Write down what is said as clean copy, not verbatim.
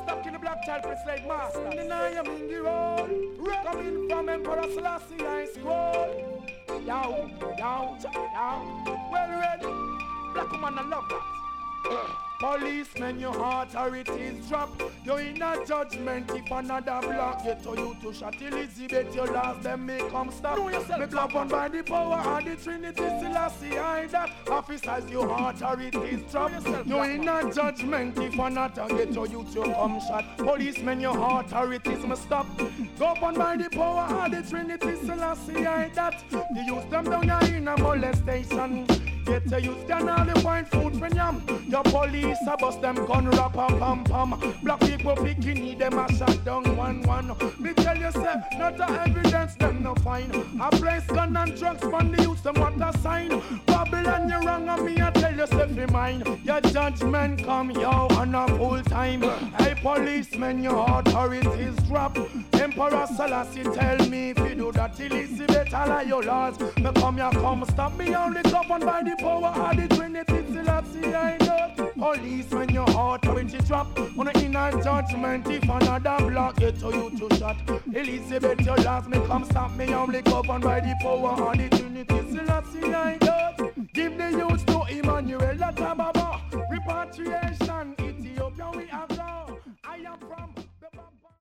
Stop killing the black child for slave master. Deny him in the road. Coming from Emperor Selassie I scroll. Yow. Well ready. Black woman I love that. Policemen, your authorities drop. You're in a judgment if another block get to you to shot Elizabeth. Your last them may come stop. Know yourself. Me block on by the power of the Trinity Selassie I that. Officers, your authorities drop. You're in a judgment if another get to you to come shot. Policemen, your authorities must stop. Go on by the power of the Trinity Selassie I that. They use them down here in a molestation. Get to use them all the wine food when yam. Your police a bust them gun rap pam pam. Black people picking them a shot down 1-1. Me tell you say, not a evidence them no fine. A place gun and drugs from the youth them what a sign. Babylon you wrong and me I tell you say fi mine. Your judgment come yo on a full time. Hey policemen your authorities drop. Emperor Selassie tell me if you do that Elizabeth all of your laws. Me come here come stop me only governed by the power of the Trinity Selassie I know. Policemen your authority drop. On a inner judgment if another block get to you to shot. Elizabeth your laws me come stop me only governed by the power of the Trinity Selassie I know.